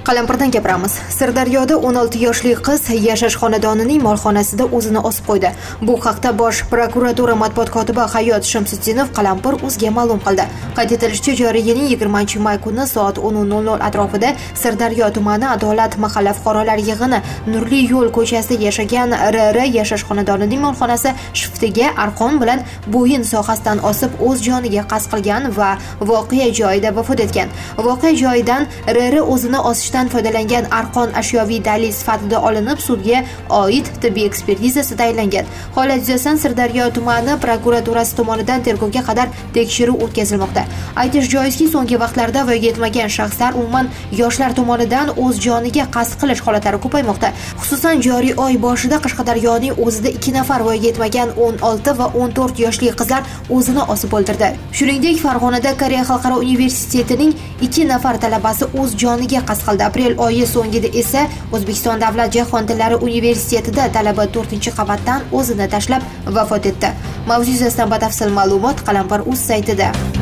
Qalampirdan gapiramiz. Sirdaryoda 16 yoshli qiz yashash xonadonining molxonasida o'zini osib qo'ydi. Bu haqda Bosh prokuratura matbuot kotibi Hayot Shamsiddinov Qalampir o'zga ma'lum qildi. Qayd etilishicha, joriy yilning 20-may kuni soat 10:00 atrofida Sirdaryo tumani Adolat mahalla fuqarolar yig'ini Nurli yo'l ko'chasida yashagan RR yashash xonadonining molxonasi shiftiga arqon bilan bo'yin sohasidan osib o'z joniga qasd qilgan va voqea joyida vafot etgan. Voqea joyidan RR o'zini osishdan foydalangan arqon ashyoviy dalil sifatida olinib, sudga oid tibbiy ekspertizasi tayinlangan. Holat yuzasidan Sirdaryo tumani prokuraturasi tomonidan tergovga qadar tekshiruv o'tkazilmoqda. Aytish joizki, so'nggi vaqtlarda voyaga yetmagan shaxslar umuman yoshlar tomonidan o'z joniga qasd qilish holatlari ko'paymoqda. Xususan, joriy oy boshida Qashqadaryoning o'zida 2 nafar voyaga yetmagan 16 va 14 yoshli qizlar o'zini osib o'ldirdi. Shuningdek, Farg'onada Koreya xalqaro universitetining 2 nafar talabasi o'z joniga qasd qildi. Aprel oyi so'ngida esa O'zbekiston Davlat jahon tillari universitetida talaba 4-qavatdan o'zini tashlab vafot etdi. Mavzu yuzasidan batafsil ma'lumot Qalampir.uz saytida.